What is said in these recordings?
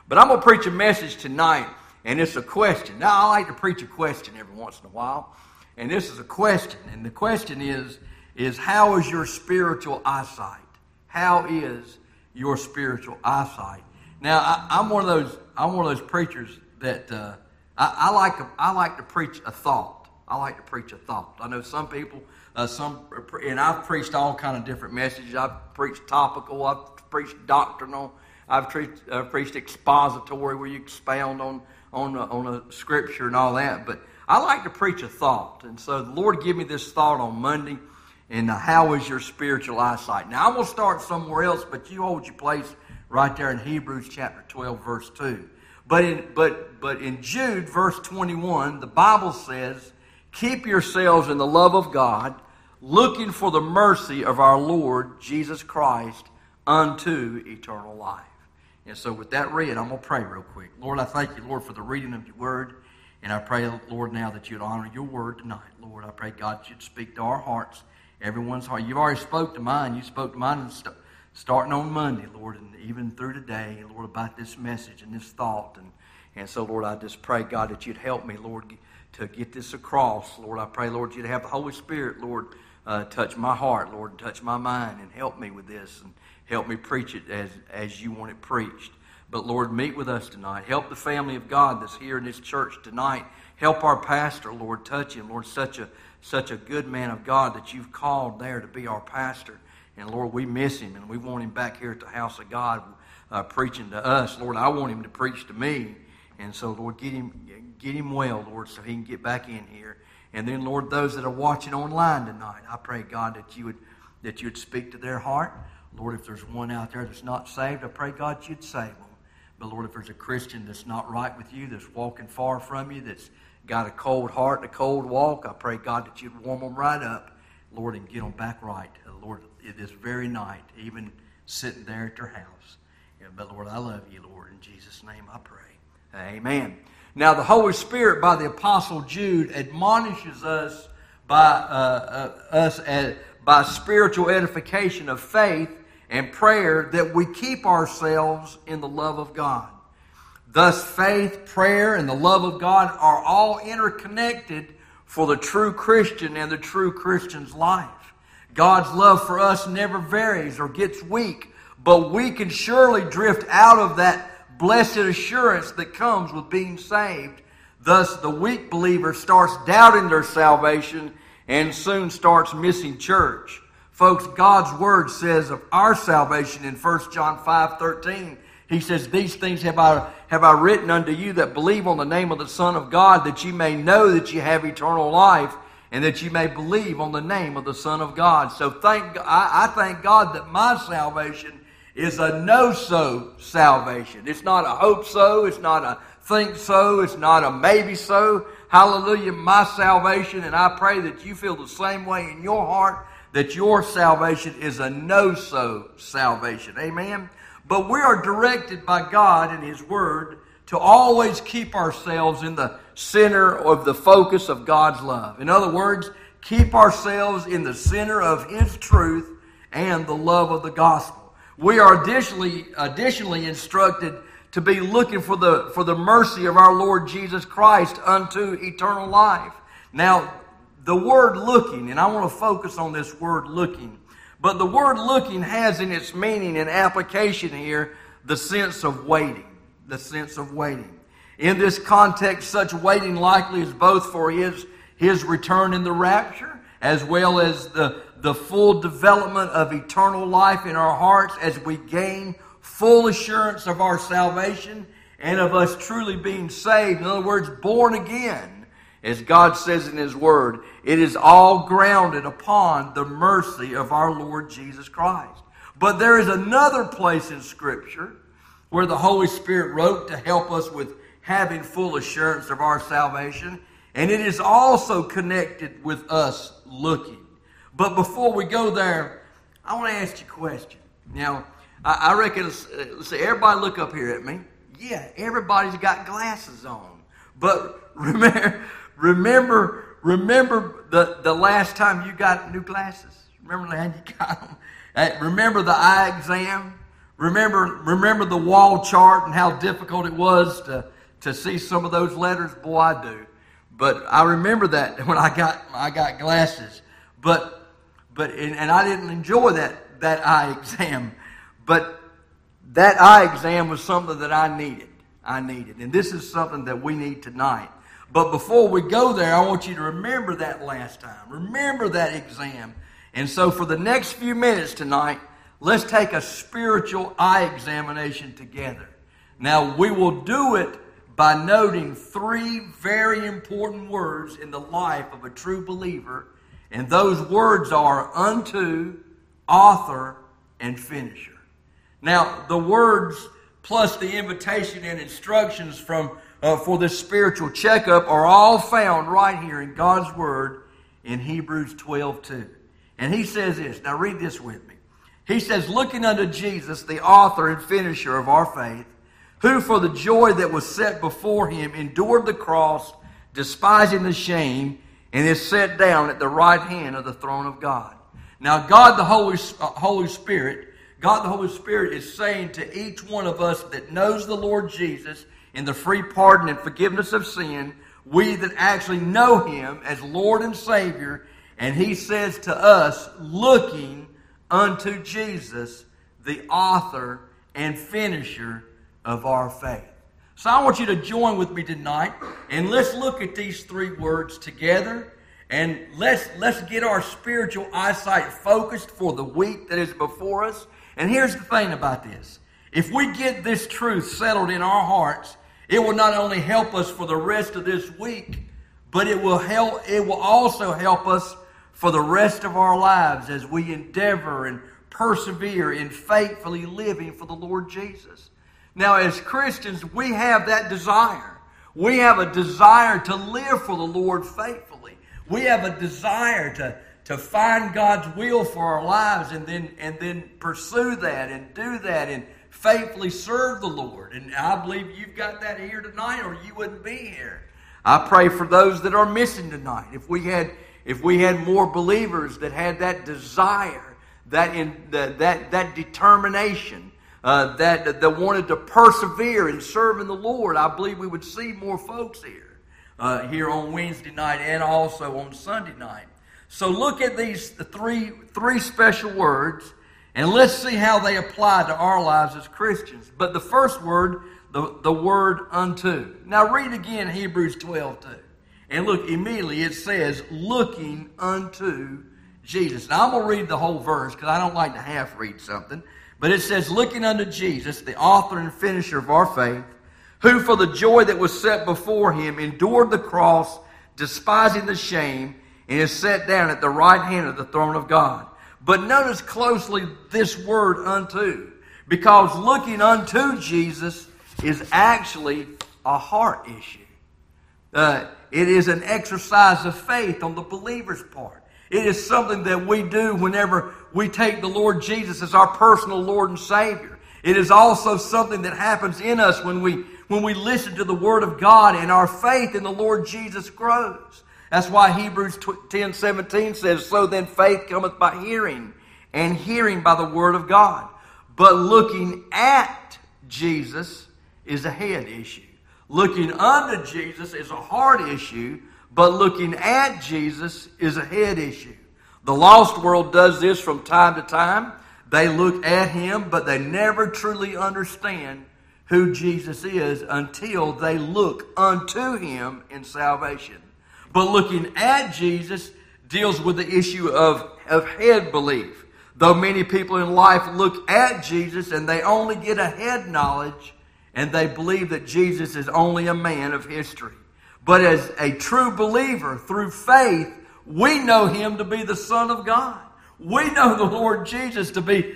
But I'm going to preach a message tonight, and it's a question. Now, I like to preach a question every once in a while, and this is a question. And the question is how is your spiritual eyesight? How is your spiritual eyesight? Now, I'm one of those preachers that I like to preach a thought. I like to preach a thought. I know some people, and I've preached all kind of different messages. I've preached topical. I've preached doctrinal. I've preached expository, where you expound on a scripture and all that. But I like to preach a thought, and so the Lord gave me this thought on Monday. And how is your spiritual eyesight? Now I'm going to start somewhere else, but you hold your place right there in Hebrews chapter 12, verse 2. But in Jude, verse 21, the Bible says, "Keep yourselves in the love of God, looking for the mercy of our Lord Jesus Christ unto eternal life." And so with that read, I'm going to pray real quick. Lord, I thank you, Lord, for the reading of your word. And I pray, Lord, now that you'd honor your word tonight. Lord, I pray, God, that you'd speak to our hearts, everyone's heart. You've already spoke to mine. You spoke to mine starting on Monday, Lord, and even through today, Lord, about this message and this thought. And so, Lord, I just pray, God, that you'd help me, Lord, to get this across. Lord, I pray, Lord, you'd have the Holy Spirit, Lord, touch my heart, Lord, and touch my mind, and help me with this, and help me preach it as you want it preached. But, Lord, meet with us tonight. Help the family of God that's here in this church tonight. Help our pastor, Lord, touch him. Lord, such a good man of God that you've called there to be our pastor. And, Lord, we miss him, and we want him back here at the house of God preaching to us. Lord, I want him to preach to me. And so, Lord, get him well, Lord, so he can get back in here. And then, Lord, those that are watching online tonight, I pray, God, that you would speak to their heart. Lord, if there's one out there that's not saved, I pray, God, you'd save them. But, Lord, if there's a Christian that's not right with you, that's walking far from you, that's got a cold heart and a cold walk, I pray, God, that you'd warm them right up, Lord, and get them back right, Lord, this very night, even sitting there at their house. But, Lord, I love you, Lord. In Jesus' name I pray. Amen. Now, the Holy Spirit, by the Apostle Jude, admonishes us by spiritual edification of faith and prayer that we keep ourselves in the love of God. Thus, faith, prayer, and the love of God are all interconnected for the true Christian and the true Christian's life. God's love for us never varies or gets weak, but we can surely drift out of that blessed assurance that comes with being saved. Thus, the weak believer starts doubting their salvation and soon starts missing church. Folks, God's Word says of our salvation in 1 John 5:13, He says, "These things have I written unto you that believe on the name of the Son of God, that ye may know that ye have eternal life, and that ye may believe on the name of the Son of God." So I thank God that my salvation is a know-so salvation. It's not a hope so. It's not a think so. It's not a maybe so. Hallelujah, my salvation, and I pray that you feel the same way in your heart, that your salvation is a know-so salvation. Amen? But we are directed by God and His Word to always keep ourselves in the center of the focus of God's love. In other words, keep ourselves in the center of His truth and the love of the gospel. We are additionally instructed to be looking for the mercy of our Lord Jesus Christ unto eternal life. Now, the word looking, and I want to focus on this word looking, but the word looking has in its meaning and application here the sense of waiting. The sense of waiting. In this context, such waiting likely is both for His return in the rapture, as well as the full development of eternal life in our hearts as we gain full assurance of our salvation and of us truly being saved. In other words, born again. As God says in His Word, it is all grounded upon the mercy of our Lord Jesus Christ. But there is another place in Scripture where the Holy Spirit wrote to help us with having full assurance of our salvation, and it is also connected with us looking. But before we go there, I want to ask you a question. Now, I reckon, let's see, everybody look up here at me. Yeah, everybody's got glasses on. But remember the last time you got new glasses. Remember when you got them? Remember the eye exam. Remember the wall chart and how difficult it was to see some of those letters? Boy, I do. But I remember that when I got glasses. But I didn't enjoy that eye exam. But that eye exam was something that I needed. And this is something that we need tonight. But before we go there, I want you to remember that last time. Remember that exam. And so for the next few minutes tonight, let's take a spiritual eye examination together. Now, we will do it by noting 3 very important words in the life of a true believer. And those words are unto, author, and finisher. Now, the words plus the invitation and instructions for this spiritual checkup are all found right here in God's Word in Hebrews 12:2. And he says this. Now read this with me. He says, looking unto Jesus, the author and finisher of our faith, who for the joy that was set before him endured the cross, despising the shame, and is set down at the right hand of the throne of God. Now God the Holy Spirit is saying to each one of us that knows the Lord Jesus in the free pardon and forgiveness of sin, we that actually know him as Lord and Savior, and he says to us, looking unto Jesus, the author and finisher of our faith. So I want you to join with me tonight, and let's look at these 3 words together, and let's get our spiritual eyesight focused for the week that is before us. And here's the thing about this. If we get this truth settled in our hearts, it will not only help us for the rest of this week, but it will also help us for the rest of our lives as we endeavor and persevere in faithfully living for the Lord Jesus. Now, as Christians, we have that desire. We have a desire to live for the Lord faithfully. We have a desire to find God's will for our lives and then pursue that and do that and faithfully serve the Lord. And I believe you've got that here tonight, or you wouldn't be here. I pray for those that are missing tonight. If we had more believers that had that desire, that determination, that wanted to persevere in serving the Lord, I believe we would see more folks here on Wednesday night and also on Sunday night. So look at these three special words, and let's see how they apply to our lives as Christians. But the first word, the word unto. Now read again Hebrews 12:2. And look, immediately it says, looking unto Jesus. Now I'm going to read the whole verse because I don't like to half read something. But it says, looking unto Jesus, the author and finisher of our faith, who for the joy that was set before him endured the cross, despising the shame, and is set down at the right hand of the throne of God. But notice closely this word unto, because looking unto Jesus is actually a heart issue. It is an exercise of faith on the believer's part. It is something that we do whenever we take the Lord Jesus as our personal Lord and Savior. It is also something that happens in us when we listen to the Word of God and our faith in the Lord Jesus grows. That's why Hebrews 10:17 says, so then faith cometh by hearing, and hearing by the Word of God. But looking at Jesus is a head issue. Looking unto Jesus is a heart issue, but looking at Jesus is a head issue. The lost world does this from time to time. They look at him, but they never truly understand who Jesus is until they look unto him in salvation. But looking at Jesus deals with the issue of head belief. Though many people in life look at Jesus and they only get a head knowledge, and they believe that Jesus is only a man of history. But as a true believer, through faith, we know him to be the Son of God. We know the Lord Jesus to be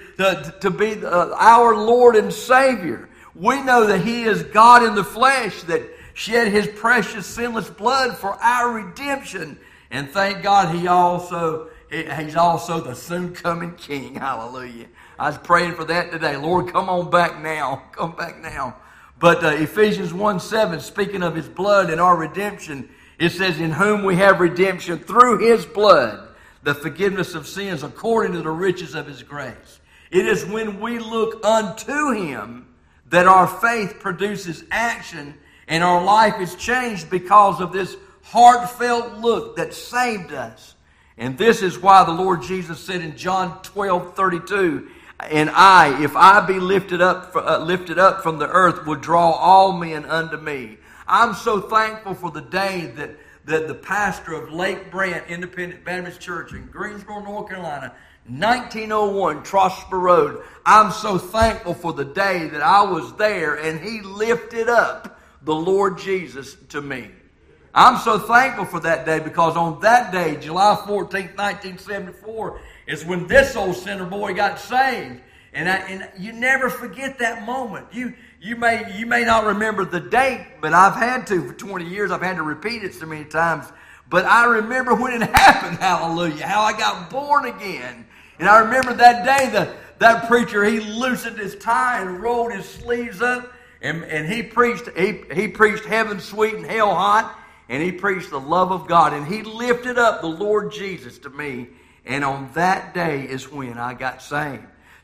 our Lord and Savior. We know that he is God in the flesh that shed his precious sinless blood for our redemption. And thank God he's also the soon coming King. Hallelujah. I was praying for that today. Lord, come on back now. Come back now. But Ephesians 1:7, speaking of his blood and our redemption, it says, in whom we have redemption through his blood, the forgiveness of sins according to the riches of his grace. It is when we look unto Him that our faith produces action and our life is changed because of this heartfelt look that saved us. And this is why the Lord Jesus said in John 12:32, "And I, if I be lifted up from the earth, will draw all men unto me." I'm so thankful for the day that the pastor of Lake Brant Independent Baptist Church in Greensboro, North Carolina, 1901 Trosper Road. I'm so thankful for the day that I was there and he lifted up the Lord Jesus to me. I'm so thankful for that day because on that day, July 14th, 1974, is when this old sinner boy got saved. And you never forget that moment. You may not remember the date, but I've had to for 20 years. I've had to repeat it so many times. But I remember when it happened, hallelujah, how I got born again. And I remember that day that preacher, he loosened his tie and rolled his sleeves up. And he preached heaven sweet and hell hot. And he preached the love of God. And he lifted up the Lord Jesus to me. And on that day is when I got saved.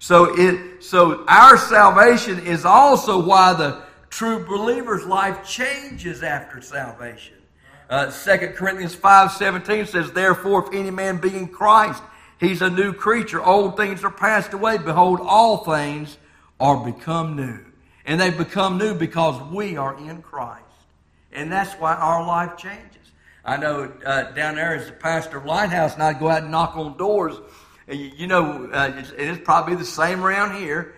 So our salvation is also why the true believer's life changes after salvation. 2 Corinthians 5:17 says, "Therefore, if any man be in Christ, he's a new creature. Old things are passed away. Behold, all things are become new." And they become new because we are in Christ. And that's why our life changes. I know down there as the pastor of Lighthouse, and I'd go out and knock on doors. It's probably the same around here,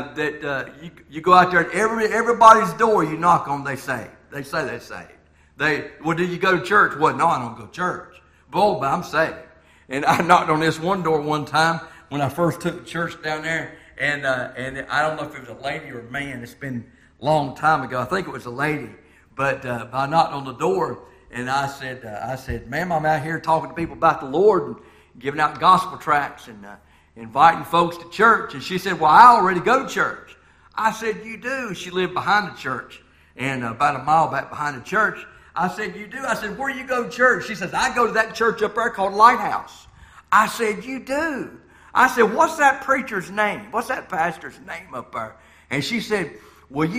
that you go out there and everybody's door you knock on, they say they're saved. Well, do you go to church? Well, no, I don't go to church. But I'm saved. And I knocked on this one door one time when I first took the church down there, and I don't know if it was a lady or a man. It's been a long time ago. I think it was a lady. But I knocked on the door, and I said, "Ma'am, I'm out here talking to people about the Lord and giving out gospel tracts and inviting folks to church." And she said, "Well, I already go to church." I said, "You do?" She lived behind the church, and about a mile back behind the church. I said, "You do?" I said, "Where do you go to church?" She says, "I go to that church up there called Lighthouse." I said, "You do?" I said, "What's that preacher's name? What's that pastor's name up there?" And she said, "Well,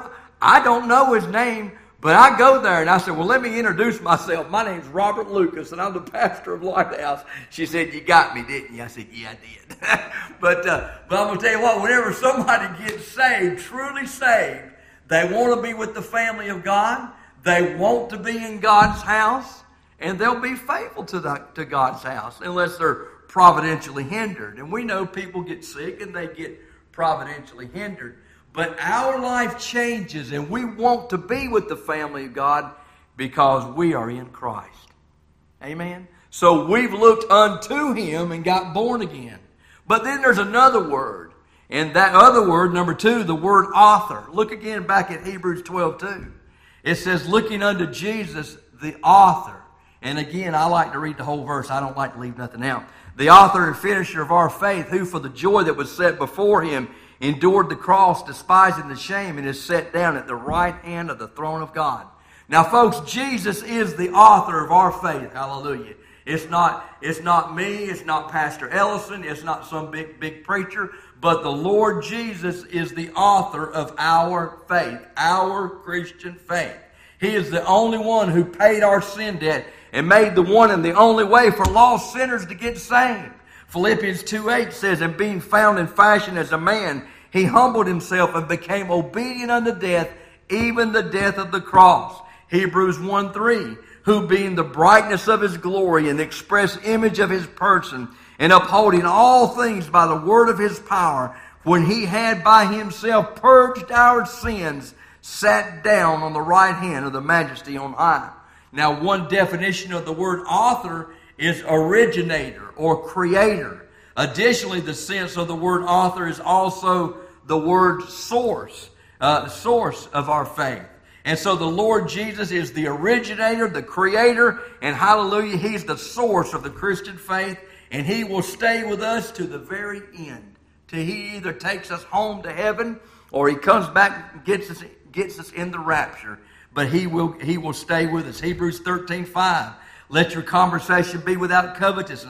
I don't know his name, but I go there." And I said, "Well, let me introduce myself. My name's Robert Lucas, and I'm the pastor of Lighthouse." She said, "You got me, didn't you?" I said, "Yeah, I did." But I'm going to tell you what, whenever somebody gets saved, truly saved, they want to be with the family of God. They want to be in God's house, and they'll be faithful to God's house unless they're providentially hindered. And we know people get sick and they get providentially hindered. But our life changes, and we want to be with the family of God because we are in Christ. Amen? So we've looked unto Him and got born again. But then there's another word. And that other word, number 2, the word author. Look again back at Hebrews 12:2. It says, "Looking unto Jesus, the author." And again, I like to read the whole verse. I don't like to leave nothing out. "The author and finisher of our faith, who for the joy that was set before Him endured the cross, despising the shame, and is set down at the right hand of the throne of God." Now, folks, Jesus is the author of our faith. Hallelujah. It's not me. It's not Pastor Ellison. It's not some big preacher. But the Lord Jesus is the author of our faith, our Christian faith. He is the only one who paid our sin debt and made the one and the only way for lost sinners to get saved. Philippians 2:8 says, "And being found in fashion as a man, He humbled Himself and became obedient unto death, even the death of the cross." Hebrews 1:3, "Who being the brightness of His glory and the express image of His person, and upholding all things by the word of His power, when He had by Himself purged our sins, sat down on the right hand of the Majesty on high." Now, one definition of the word author is originator or creator. Additionally, the sense of the word author is also the word source, source of our faith. And so the Lord Jesus is the originator, the creator, and hallelujah, He's the source of the Christian faith, and He will stay with us to the very end, till He either takes us home to heaven or He comes back and gets us in the rapture. But He will stay with us. Hebrews 13:5. "Let your conversation be without covetousness,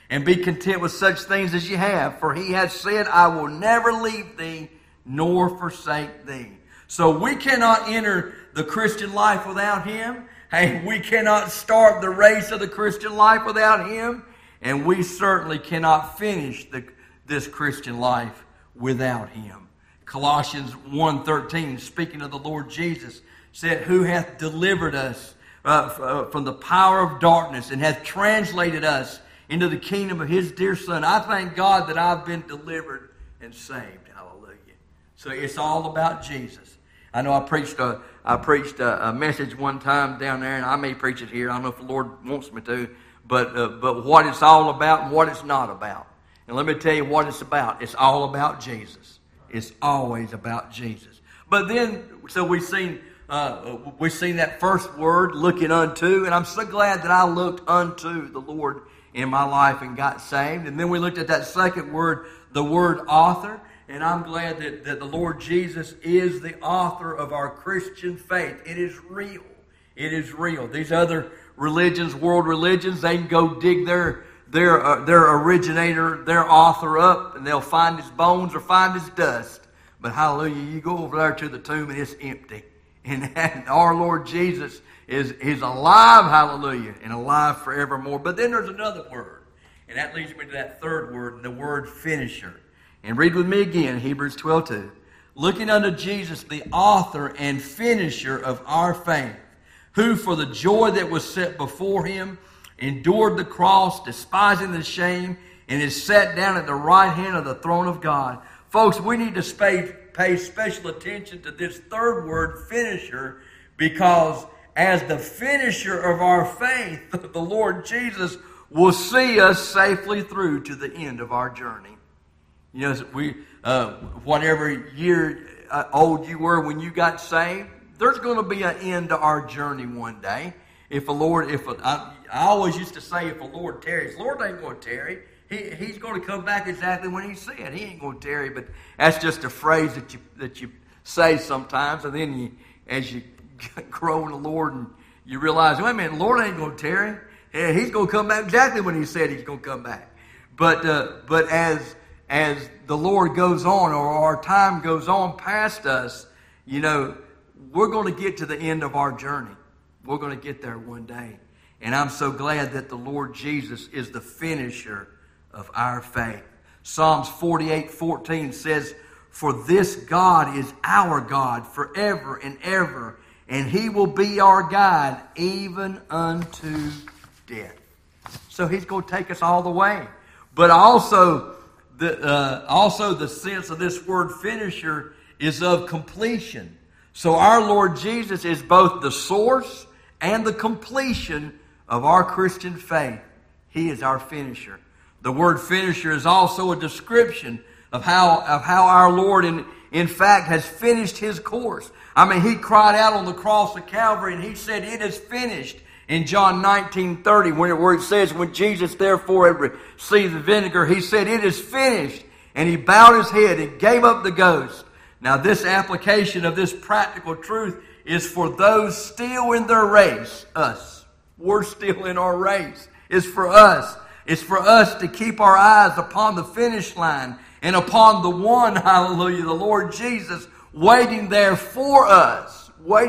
and be content with such things as you have. For he has said, I will never leave thee nor forsake thee. So we cannot enter the Christian life without him. Hey, we cannot start the race of the Christian life without him. And we certainly cannot finish this Christian life without him. Colossians 1:13, speaking of the Lord Jesus, said, who hath delivered us from the power of darkness and hath translated us into the kingdom of his dear Son. I thank God that I've been delivered and saved. Hallelujah. So it's all about Jesus. I know I preached a message one time down there, and I may preach it here. I don't know if the Lord wants me to, but what it's all about and what it's not about. And let me tell you what it's about. It's all about Jesus. It's always about Jesus. But then, so we've seen that first word, looking unto, and I'm so glad that I looked unto the Lord in my life and got saved. And then we looked at that second word, the word author, and I'm glad that the Lord Jesus is the author of our Christian faith. It is real. It is real. These other religions, world religions, they can go dig their originator, their author up, and they'll find his bones or find his dust. But hallelujah, you go over there to the tomb and it's empty. And our Lord Jesus is alive, hallelujah, and alive forevermore. But then there's another word, and that leads me to that third word, the word finisher. And read with me again, Hebrews 12:2. Looking unto Jesus, the author and finisher of our faith, who for the joy that was set before him endured the cross, despising the shame, and is set down at the right hand of the throne of God. Folks, we need to pay special attention to this third word, finisher, because as the finisher of our faith, the Lord Jesus will see us safely through to the end of our journey. You know, whatever year old you were when you got saved, there's going to be an end to our journey one day. I always used to say, if the Lord tarries, the Lord ain't going to tarry. He's going to come back exactly when he said. He ain't going to tarry, but that's just a phrase that you say sometimes, and then as you grow in the Lord and you realize, wait a minute, the Lord ain't going to tarry. Yeah, he's going to come back exactly when he said he's going to come back. But as the Lord goes on, or our time goes on past us, you know, we're going to get to the end of our journey. We're going to get there one day. And I'm so glad that the Lord Jesus is the finisher of our faith. Psalms 48:14 says, for this God is our God forever and ever, and he will be our guide even unto death. So he's going to take us all the way. But also the sense of this word finisher is of completion. So our Lord Jesus is both the source and the completion of our Christian faith. He is our finisher. The word finisher is also a description of how our Lord in fact has finished his course. I mean, he cried out on the cross of Calvary and he said, it is finished. In John 19:30, where it says, when Jesus therefore had received the vinegar, he said, it is finished. And he bowed his head and gave up the ghost. Now this application of this practical truth is for those still in their race, us. We're still in our race. It's for us. It's for us to keep our eyes upon the finish line and upon the one, hallelujah, the Lord Jesus, waiting there for us,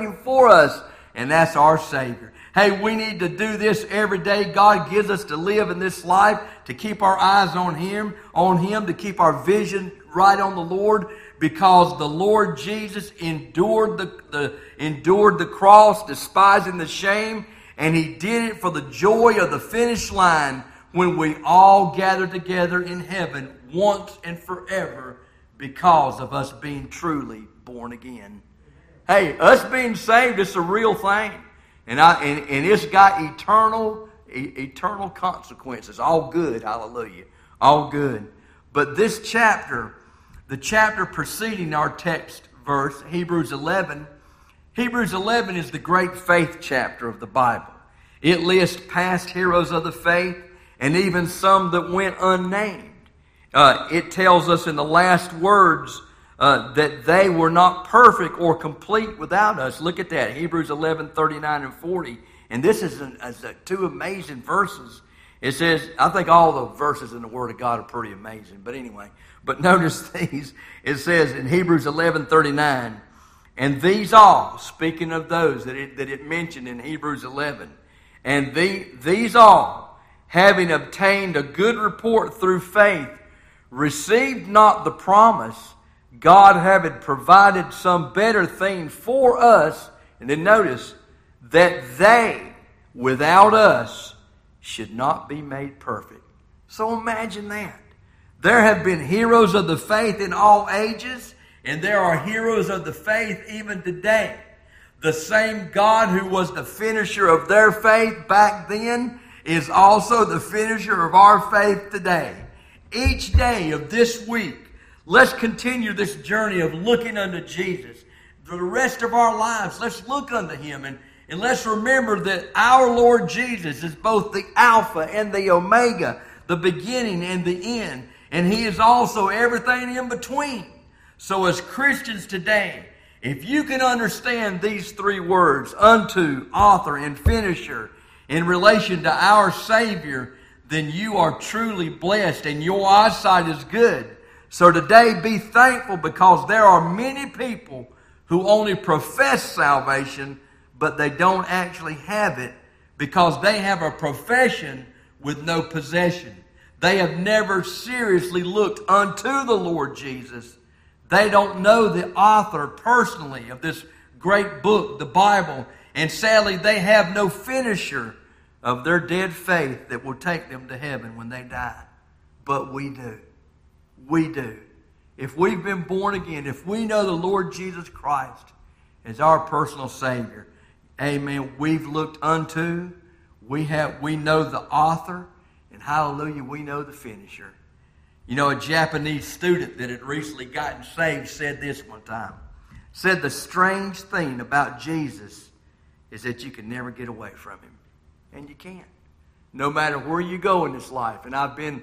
and that's our Savior. Hey, we need to do this every day. God gives us to live in this life, to keep our eyes on Him, to keep our vision right on the Lord, because the Lord Jesus endured the cross, despising the shame, and He did it for the joy of the finish line when we all gather together in heaven once and forever because of us being truly born again. Hey, us being saved is a real thing. And it's got eternal consequences. All good, hallelujah. All good. But this chapter, the chapter preceding our text verse, Hebrews 11 is the great faith chapter of the Bible. It lists past heroes of the faith and even some that went unnamed. It tells us in the last words that they were not perfect or complete without us. Look at that, Hebrews 11:39 and 40. And this is two amazing verses. It says, I think all the verses in the Word of God are pretty amazing. But anyway, but notice these. It says in Hebrews 11:39, and these all, speaking of those that it mentioned in Hebrews 11, and these all, having obtained a good report through faith, received not the promise, God having provided some better thing for us, and then notice, that they, without us, should not be made perfect. So imagine that. There have been heroes of the faith in all ages, and there are heroes of the faith even today. The same God who was the finisher of their faith back then is also the finisher of our faith today. Each day of this week, let's continue this journey of looking unto Jesus. For the rest of our lives, let's look unto Him, and let's remember that our Lord Jesus is both the Alpha and the Omega, the beginning and the end. And He is also everything in between. So as Christians today, if you can understand these three words, unto, author, and finisher, in relation to our Savior, then you are truly blessed and your eyesight is good. So today be thankful, because there are many people who only profess salvation, but they don't actually have it, because they have a profession with no possession. They have never seriously looked unto the Lord Jesus. They don't know the author personally of this great book, the Bible. And sadly, they have no finisher of their dead faith that will take them to heaven when they die. But we do. We do. If we've been born again, if we know the Lord Jesus Christ as our personal Savior, amen, we've looked unto, we know the author, and hallelujah, we know the finisher. You know, a Japanese student that had recently gotten saved said this one time. Said the strange thing about Jesus is that you can never get away from Him. And you can't. No matter where you go in this life. And I've been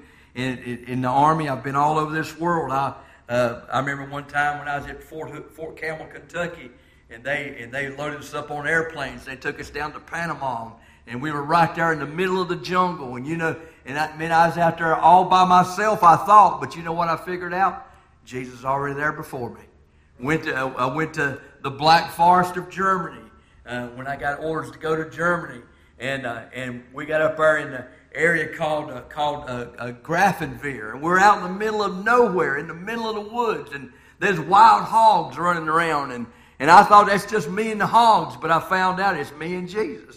in the Army. I've been all over this world. I remember one time when I was at Fort Campbell, Kentucky, and they loaded us up on airplanes. They took us down to Panama, and we were right there in the middle of the jungle. And you know, I was out there all by myself, I thought. But you know what I figured out? Jesus was already there before me. I went to the Black Forest of Germany when I got orders to go to Germany, and we got up there in the area called Grafenwehr, and we're out in the middle of nowhere, in the middle of the woods, and there's wild hogs running around, and I thought that's just me and the hogs, but I found out it's me and Jesus.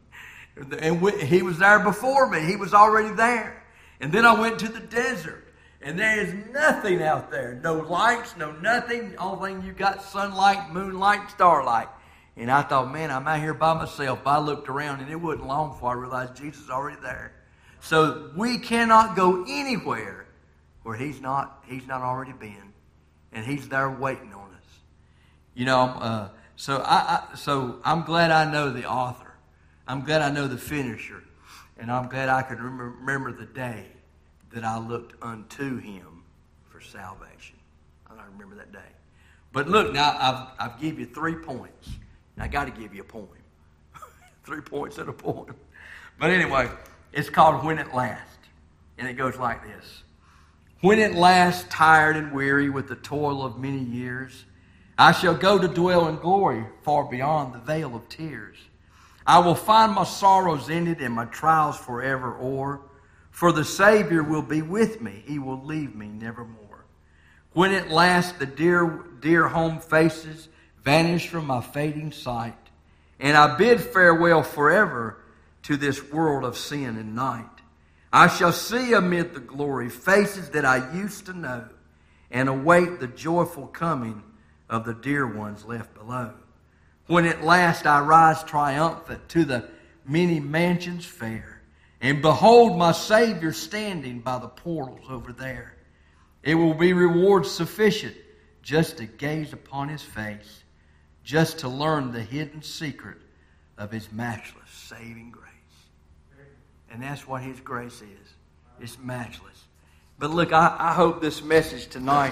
And He was there before me. He was already there. And then I went to the desert. And there is nothing out there. No lights, no nothing. The only thing you got, sunlight, moonlight, starlight. And I thought, man, I'm out here by myself. But I looked around, and it wasn't long before I realized Jesus is already there. So we cannot go anywhere where He's not already been. And He's there waiting on us. You know, so I'm glad I know the author. I'm glad I know the finisher. And I'm glad I can remember the day that I looked unto Him for salvation. I remember that day. But look, now I've give you 3 points. And I got to give you a poem. 3 points and a poem. But anyway, it's called When at Last. And it goes like this. When at last, tired and weary with the toil of many years, I shall go to dwell in glory far beyond the veil of tears. I will find my sorrows ended and my trials forever o'er. For the Savior will be with me. He will leave me nevermore. When at last the dear home faces vanish from my fading sight, and I bid farewell forever to this world of sin and night, I shall see amid the glory faces that I used to know, and await the joyful coming of the dear ones left below. When at last I rise triumphant to the many mansions fair, and behold my Savior standing by the portals over there, it will be reward sufficient just to gaze upon His face, just to learn the hidden secret of His matchless saving grace. And that's what His grace is. It's matchless. But look, I hope this message tonight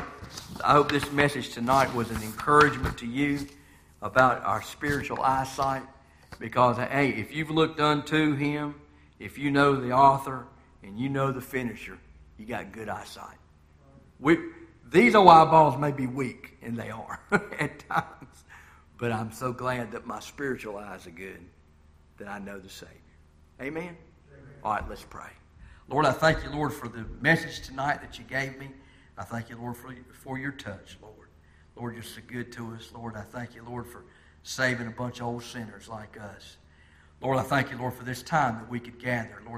was an encouragement to you about our spiritual eyesight. Because, hey, if you've looked unto Him if you know the author and you know the finisher, you got good eyesight. These old eyeballs may be weak, and they are at times, but I'm so glad that my spiritual eyes are good, that I know the Savior. Amen? Amen. All right, let's pray. Lord, I thank you, Lord, for the message tonight that you gave me. I thank you, Lord, for your touch, Lord. Lord, you're so good to us. Lord, I thank you, Lord, for saving a bunch of old sinners like us. Lord, I thank you, Lord, for this time that we could gather. Lord,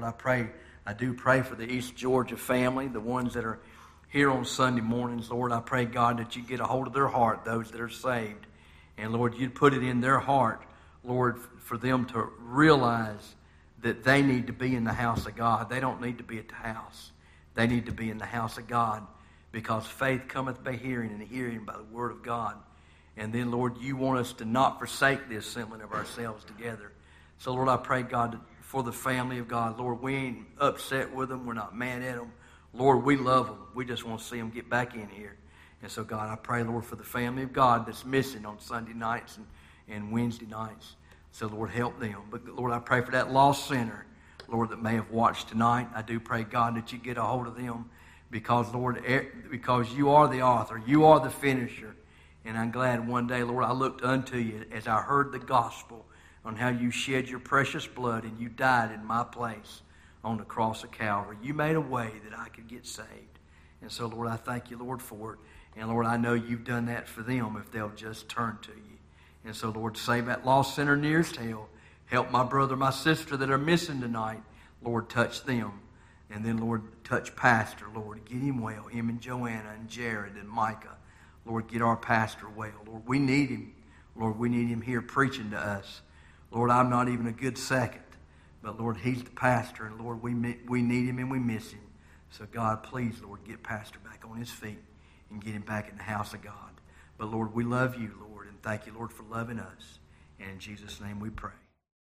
I do pray for the East Georgia family, the ones that are here on Sunday mornings. Lord, I pray, God, that you get a hold of their heart, those that are saved. And, Lord, you'd put it in their heart, Lord, for them to realize that they need to be in the house of God. They don't need to be at the house. They need to be in the house of God, because faith cometh by hearing, and hearing by the word of God. And then, Lord, you want us to not forsake the assembling of ourselves together. So, Lord, I pray, God, for the family of God. Lord, we ain't upset with them. We're not mad at them. Lord, we love them. We just want to see them get back in here. And so, God, I pray, Lord, for the family of God that's missing on Sunday nights and Wednesday nights. So, Lord, help them. But, Lord, I pray for that lost sinner, Lord, that may have watched tonight. I do pray, God, that you get a hold of them, because, Lord, because you are the author. You are the finisher. And I'm glad one day, Lord, I looked unto you as I heard the gospel on how you shed your precious blood and you died in my place on the cross of Calvary. You made a way that I could get saved. And so, Lord, I thank you, Lord, for it. And, Lord, I know you've done that for them if they'll just turn to you. And so, Lord, save that lost sinner near as hell. Help my brother, my sister that are missing tonight. Lord, touch them. And then, Lord, touch Pastor. Lord, get him well. Him and Joanna and Jared and Micah. Lord, get our pastor well. Lord, we need him. Lord, we need him here preaching to us. Lord, I'm not even a good second. But, Lord, he's the pastor. And, Lord, we need him and we miss him. So, God, please, Lord, get Pastor back on his feet and get him back in the house of God. But, Lord, we love you, Lord, and thank you, Lord, for loving us. And in Jesus' name we pray.